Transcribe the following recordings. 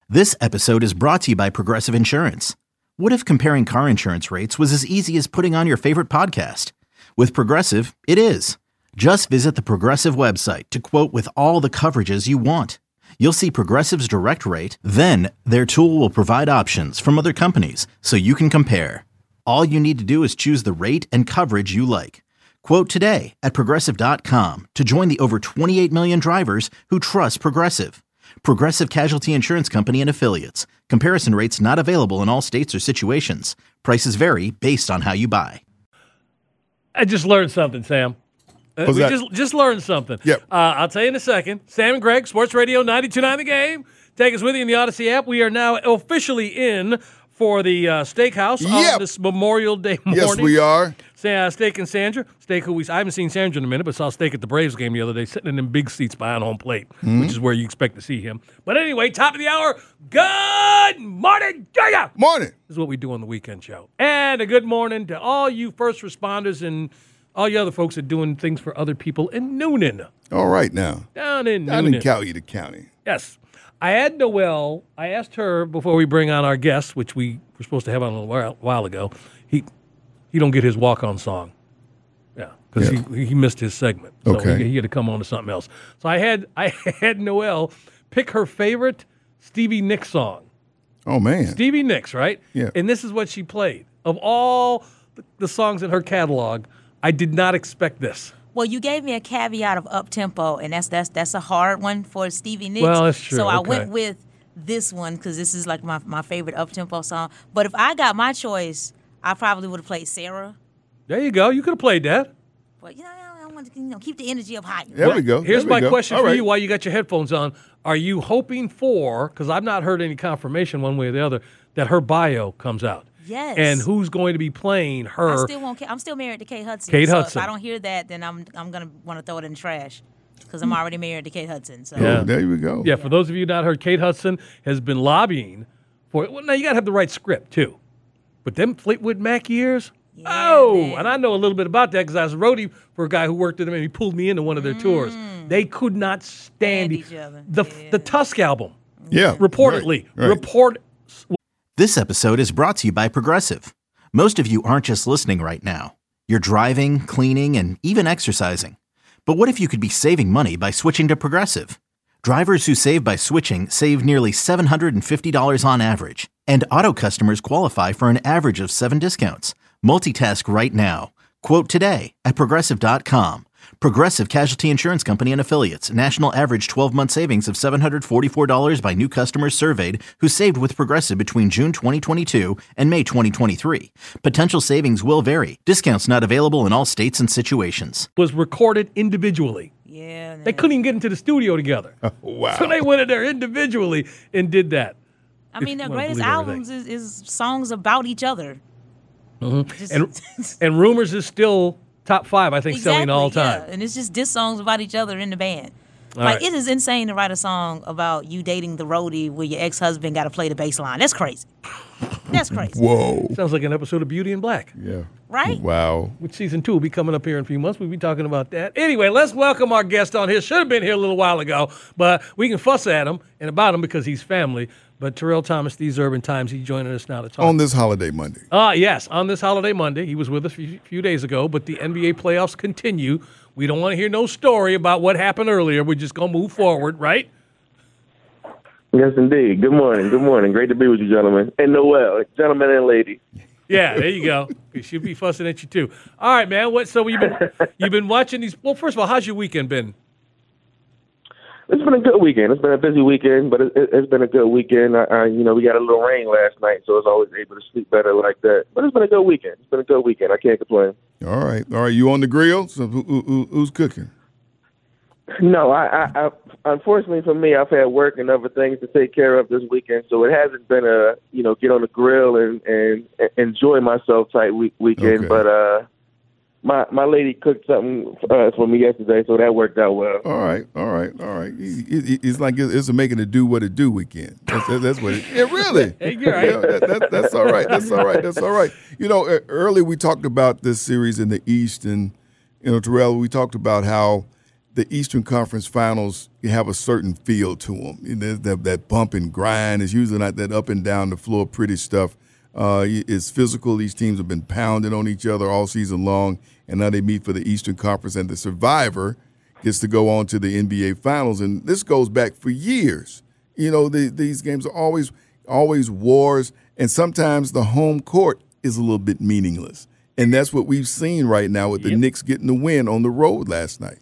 This episode is brought to you by Progressive Insurance. What if comparing car insurance rates was as easy as putting on your favorite podcast? With Progressive, it is. Just visit the Progressive website to quote with all the coverages you want. You'll see Progressive's direct rate, then their tool will provide options from other companies so you can compare. All you need to do is choose the rate and coverage you like. Quote today at Progressive.com to join the over 28 million drivers who trust Progressive. Progressive Casualty Insurance Company and Affiliates. Comparison rates not available in all states or situations. Prices vary based on how you buy. I just learned something, Sam. We just learned something. Yep. I'll tell you in a second. Sam and Greg, Sports Radio 92.9 The Game. Take us with you in the Odyssey app. We are now officially in for the steakhouse on this Memorial Day morning. Yes, we are. Steak and Sandra. Steak, I haven't seen Sandra in a minute, but saw Steak at the Braves game the other day, sitting in them big seats behind home plate, which is where you expect to see him. But anyway, top of the hour. Good morning, Jaya. Morning. This is what we do on the weekend show. And a good morning to all you first responders and all you other folks that are doing things for other people in Noonan. All right now. Down in Noonan. Coweta County. Yes. I had Noelle. I asked her before we bring on our guest, which we were supposed to have on a while ago. He don't get his walk-on song. Yeah, because he missed his segment. So okay. he had to come on to something else. So I had Noelle pick her favorite Stevie Nicks song. Oh, man. Stevie Nicks, right? Yeah. And this is what she played. Of all the songs in her catalog, I did not expect this. Well, you gave me a caveat of up-tempo, and that's a hard one for Stevie Nicks. Well, that's true. So I Okay. went with this one because this is like my favorite up-tempo song. But if I got my choice, I probably would have played Sarah. There you go. You could have played that. But, I want to keep the energy up high. There we go. Here's There we my go. question All for right. you while you got your headphones on. Are you hoping for, because I've not heard any confirmation one way or the other, that her bio comes out? Yes. And who's going to be playing her? I'm still married to Kate Hudson. Kate so Hudson. if I don't hear that, then I'm going to want to throw it in the trash because I'm already married to Kate Hudson. So Yeah. Oh, there we go. Yeah, for those of you not heard, Kate Hudson has been lobbying for it. Well, now you got to have the right script, too. But them Fleetwood Mac years, man. and I know a little bit about that because I was a roadie for a guy who worked with them and he pulled me into one of their tours. They could not stand each other. the Tusk album, Yeah. reportedly. Right. This episode is brought to you by Progressive. Most of you aren't just listening right now. You're driving, cleaning, and even exercising. But what if you could be saving money by switching to Progressive? Drivers who save by switching save nearly $750 on average. And auto customers qualify for an average of 7 discounts. Multitask right now. Quote today at Progressive.com. Progressive Casualty Insurance Company and Affiliates. National average 12-month savings of $744 by new customers surveyed who saved with Progressive between June 2022 and May 2023. Potential savings will vary. Discounts not available in all states and situations. Was recorded individually. Yeah. They couldn't even get into the studio together. Wow. So they went in there individually and did that. I mean, their you wanna greatest believe albums is songs about each other. And Rumors is still top 5, I think, selling all time. Yeah. And it's just diss songs about each other in the band. All like, right. it is insane to write a song about you dating the roadie where your ex-husband got to play the bass line. That's crazy. That's crazy. Whoa. Sounds like an episode of Beauty and Black. Yeah. Right? Wow. Which season 2 will be coming up here in a few months. We'll be talking about that. Anyway, let's welcome our guest on here. Should have been here a little while ago, but we can fuss at him and about him because he's family. But Terrell Thomas, These Urban Times, he's joining us now to talk. On this holiday Monday. Yes, on this holiday Monday. He was with us a few days ago, but the NBA playoffs continue. We don't want to hear no story about what happened earlier. We're just going to move forward, right? Yes, indeed. Good morning. Good morning. Great to be with you, gentlemen. And Noelle, gentlemen and lady. Yeah, there you go. She'll be fussing at you too. All right, man. So you've been watching these? Well, first of all, how's your weekend been? It's been a good weekend. It's been a busy weekend, but it's been a good weekend. We got a little rain last night, so I was always able to sleep better like that. But it's been a good weekend. It's been a good weekend. I can't complain. All right. You on the grill? So who's cooking? No, I unfortunately for me, I've had work and other things to take care of this weekend, so it hasn't been a get on the grill and enjoy myself type weekend. Okay. But my lady cooked something for me yesterday, so that worked out well. All right. It's like it's a making it do what it do weekend. That's what it. Yeah, really. Hey, you're right. Yeah, that's all right. That's all right. Earlier we talked about this series in the East, and Terrell, we talked about how the Eastern Conference Finals have a certain feel to them. That bump and grind is usually not that up and down the floor pretty stuff. It's physical. These teams have been pounding on each other all season long, and now they meet for the Eastern Conference, and the survivor gets to go on to the NBA Finals. And this goes back for years. These games are always wars, and sometimes the home court is a little bit meaningless. And that's what we've seen right now with the Knicks getting the win on the road last night.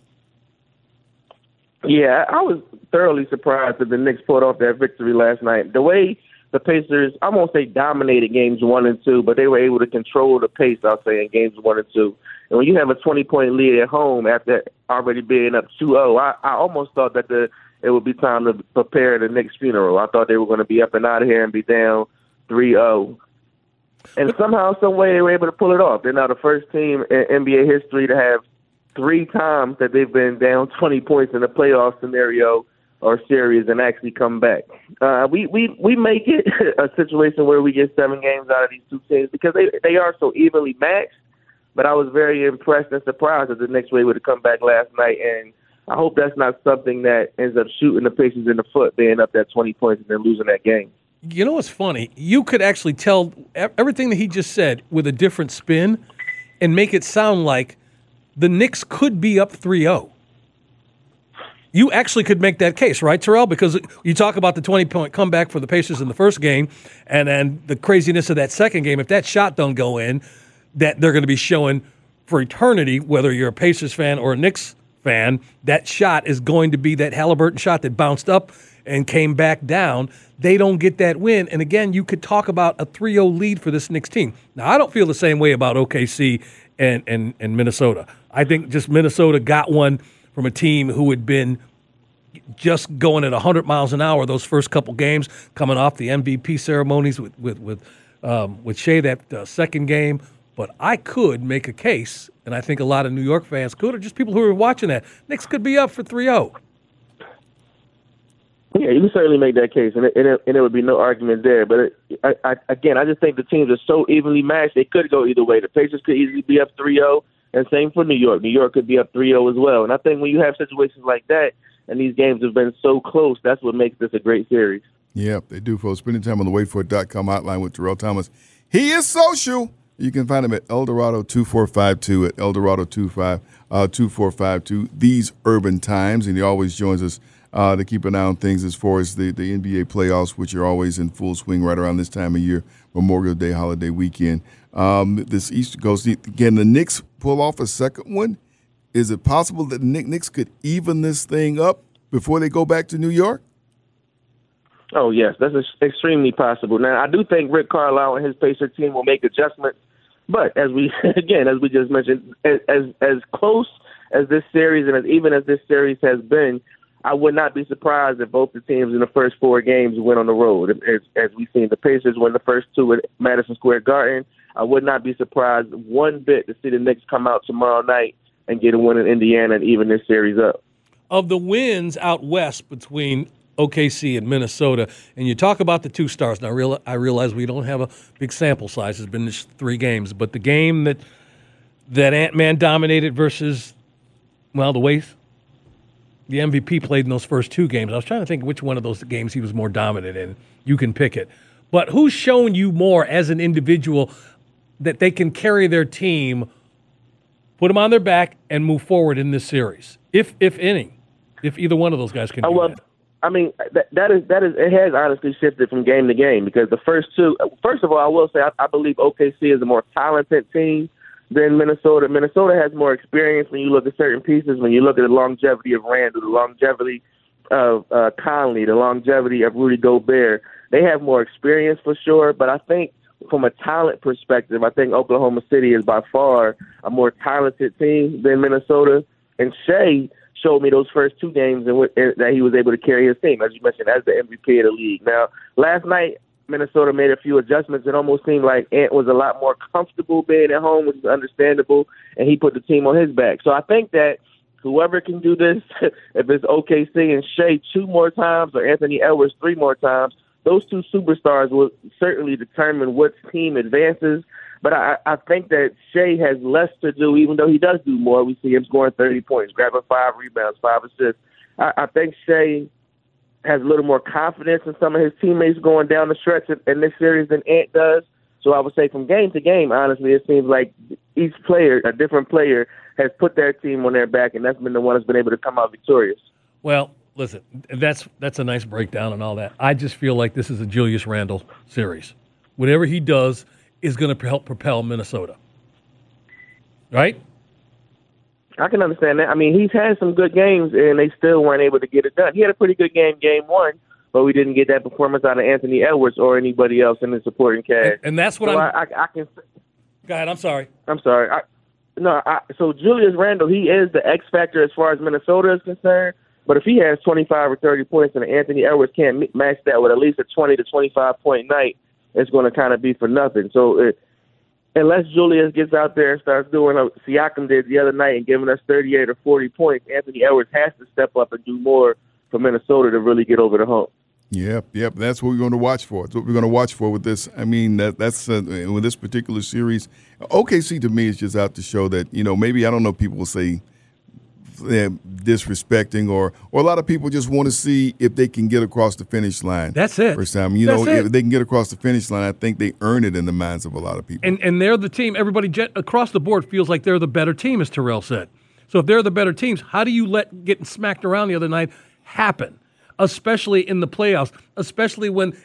Yeah, I was thoroughly surprised that the Knicks pulled off that victory last night. The way the Pacers, I won't say dominated games 1 and 2, but they were able to control the pace, I'll say, in games 1 and 2. And when you have a 20-point lead at home after already being up 2-0, I almost thought that it would be time to prepare the Knicks' funeral. I thought they were going to be up and out of here and be down 3-0. And somehow, some way, they were able to pull it off. They're now the first team in NBA history to have 3 times that they've been down 20 points in a playoff scenario or series and actually come back. We make it a situation where we get 7 games out of these 2 teams because they are so evenly matched. But I was very impressed and surprised that the Knicks were able to come back last night, and I hope that's not something that ends up shooting the Pacers in the foot, being up that 20 points and then losing that game. You know what's funny? You could actually tell everything that he just said with a different spin and make it sound like the Knicks could be up 3-0. You actually could make that case, right, Terrell? Because you talk about the 20-point comeback for the Pacers in the first game and then the craziness of that second game. If that shot don't go in, that they're going to be showing for eternity, whether you're a Pacers fan or a Knicks fan, that shot is going to be that Halliburton shot that bounced up and came back down. They don't get that win. And again, you could talk about a 3-0 lead for this Knicks team. Now, I don't feel the same way about OKC and Minnesota. I think just Minnesota got one from a team who had been just going at 100 miles an hour those first couple games, coming off the MVP ceremonies with Shea that second game. But I could make a case, and I think a lot of New York fans could, or just people who are watching that, Knicks could be up for 3-0. Yeah, you can certainly make that case, and there would be no argument there. But I just think the teams are so evenly matched, they could go either way. The Pacers could easily be up 3-0, and same for New York. New York could be up 3-0 as well. And I think when you have situations like that, and these games have been so close, that's what makes this a great series. Yeah, they do, folks. Spending time on the waitforit.com hotline with Terrell Thomas. He is social. You can find him at Eldorado2452 at Eldorado2452. These Urban Times, and he always joins us to keep an eye on things as far as the NBA playoffs, which are always in full swing right around this time of year, Memorial Day holiday weekend. This East Coast, again, the Knicks pull off a second one. Is it possible that the Knicks could even this thing up before they go back to New York? Oh, yes, that's extremely possible. Now, I do think Rick Carlisle and his Pacer team will make adjustments. But as we just mentioned, as close as this series and even as this series has been, I would not be surprised if both the teams in the first 4 games went on the road. As we've seen, the Pacers win the first 2 at Madison Square Garden. I would not be surprised one bit to see the Knicks come out tomorrow night and get a win in Indiana and even this series up. Of the wins out west between OKC and Minnesota, and you talk about the 2 stars. Now, I realize we don't have a big sample size. It's been just 3 games. But the game that Ant-Man dominated versus, well, the way the MVP played in those first 2 games, I was trying to think which one of those games he was more dominant in. You can pick it. But who's shown you more as an individual that they can carry their team, put them on their back, and move forward in this series, if any, if either one of those guys can do that? I mean, that is it has honestly shifted from game to game because the first 2, first of all, I will say I believe OKC is a more talented team than Minnesota. Minnesota has more experience when you look at certain pieces, when you look at the longevity of Randall, the longevity of Conley, the longevity of Rudy Gobert. They have more experience for sure, but I think from a talent perspective, I think Oklahoma City is by far a more talented team than Minnesota. And Shea showed me those first 2 games that he was able to carry his team, as you mentioned, as the MVP of the league. Now, last night, Minnesota made a few adjustments. It almost seemed like Ant was a lot more comfortable being at home, which is understandable, and he put the team on his back. So I think that whoever can do this, if it's OKC and Shea 2 more times or Anthony Edwards 3 more times, those two superstars will certainly determine what team advances. But I think that Shea has less to do, even though he does do more. We see him scoring 30 points, grabbing 5 rebounds, 5 assists. I think Shea has a little more confidence in some of his teammates going down the stretch in this series than Ant does. So I would say from game to game, honestly, it seems like each player, a different player, has put their team on their back, and that's been the one that's been able to come out victorious. Well, listen, that's a nice breakdown and all that. I just feel like this is a Julius Randle series. Whatever he does is going to help propel Minnesota. Right? I can understand that. I mean, he's had some good games, and they still weren't able to get it done. He had a pretty good game 1, but we didn't get that performance out of Anthony Edwards or anybody else in the supporting cast. And that's what so I can. Go ahead. I'm sorry. So Julius Randle, he is the X factor as far as Minnesota is concerned. But if he has 25 or 30 points and Anthony Edwards can't match that with at least a 20 to 25 point night, it's going to kind of be for nothing. So unless Julius gets out there and starts doing what Siakam did the other night and giving us 38 or 40 points, Anthony Edwards has to step up and do more for Minnesota to really get over the hump. Yep. That's what we're going to watch for. That's what we're going to watch for with this. I mean, that's with this particular series. OKC to me is just out to show that, maybe, I don't know, people will say disrespecting or a lot of people just want to see if they can get across the finish line. That's it. First time. If they can get across the finish line, I think they earn it in the minds of a lot of people. And they're the team. Everybody across the board feels like they're the better team, as Terrell said. So if they're the better teams, how do you let getting smacked around the other night happen? Especially in the playoffs, especially when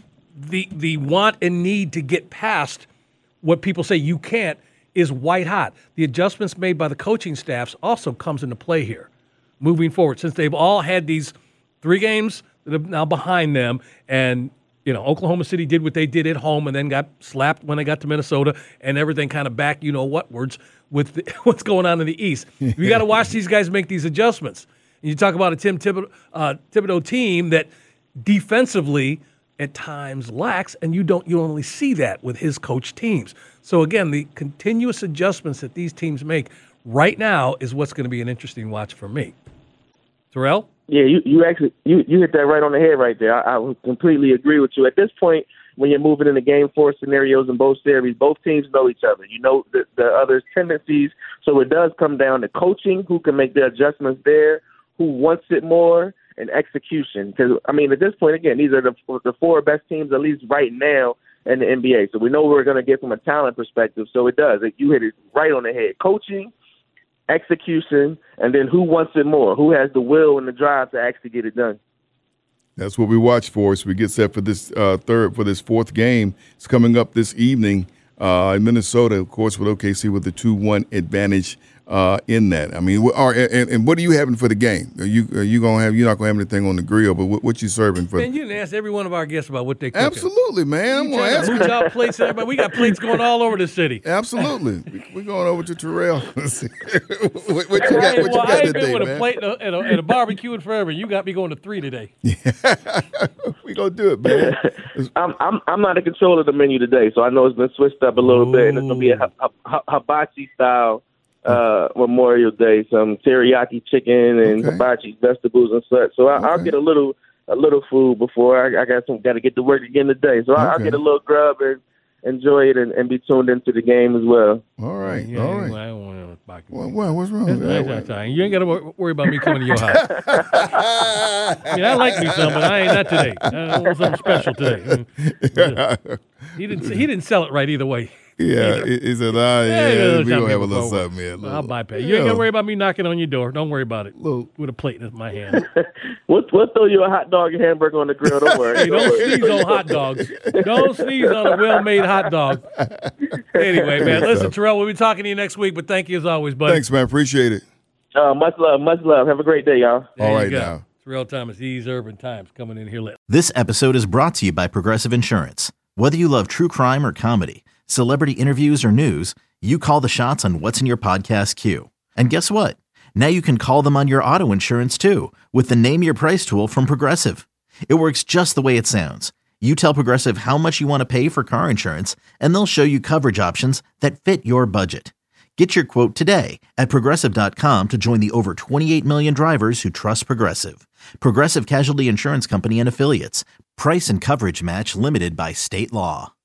the want and need to get past what people say you can't is white hot. The adjustments made by the coaching staffs also comes into play here moving forward, since they've all had these 3 games that are now behind them. And, Oklahoma City did what they did at home and then got slapped when they got to Minnesota, and everything kind of back, whatwards with what's going on in the East. You got to watch these guys make these adjustments. And you talk about a Tim Thibodeau team that defensively at times lacks, and you only see that with his coach teams. So again, the continuous adjustments that these teams make right now is what's going to be an interesting watch for me. Terrell? Yeah, you actually hit that right on the head right there. I would completely agree with you. At this point, when you're moving into Game 4 scenarios in both series, both teams know each other. You know the other's tendencies. So it does come down to coaching, who can make the adjustments there, who wants it more, and execution. Because, at this point, again, these are the 4 best teams, at least right now, in the NBA. So we know what we're going to get from a talent perspective. So it does. You hit it right on the head. Coaching, execution, and then who wants it more? Who has the will and the drive to actually get it done? That's what we watch for as we get set for this this 4th game. It's coming up this evening in Minnesota, of course, with OKC with the 2-1 advantage in that. And what are you having for the game? You're not gonna have anything on the grill, but what you serving for? Man, you didn't ask every one of our guests about what they cooking. Absolutely, man. I'm gonna ask you. Out plates, everybody. We got plates going all over the city. Absolutely. We're going over to Terrell. what you got? What you got I ain't today, been with man? a plate and a barbecue in forever. You got me going to 3 today. We gonna do it, man. I'm not in control of the menu today, so I know it's been switched up a little bit, and it's gonna be a hibachi style. Memorial Day, some teriyaki chicken and hibachi vegetables and such. So I'll get a little food before I got to get to work again today. So I'll get a little grub and enjoy it and be tuned into the game as well. All right. I don't want to what's wrong with that? You ain't got to worry about me coming to your house. I like me some, but I ain't that today. I want something special today. He didn't sell it right either way. Yeah, he said, we're going to have a little something here. I'll bypass. You ain't got to worry about me knocking on your door. Don't worry about it. With a plate in my hand. We'll throw you a hot dog and hamburger on the grill. Don't worry. Hey, don't sneeze on hot dogs. Don't sneeze on a well-made hot dog. Anyway, man, listen, Terrell, we'll be talking to you next week, but thank you as always, buddy. Thanks, man. Appreciate it. Much love. Have a great day, y'all. All right, now. Terrell Thomas, these Urban Times, coming in here later. This episode is brought to you by Progressive Insurance. Whether you love true crime or comedy, celebrity interviews or news, you call the shots on what's in your podcast queue. And guess what? Now you can call them on your auto insurance too with the Name Your Price tool from Progressive. It works just the way it sounds. You tell Progressive how much you want to pay for car insurance, and they'll show you coverage options that fit your budget. Get your quote today at Progressive.com to join the over 28 million drivers who trust Progressive. Progressive Casualty Insurance Company and Affiliates. Price and coverage match limited by state law.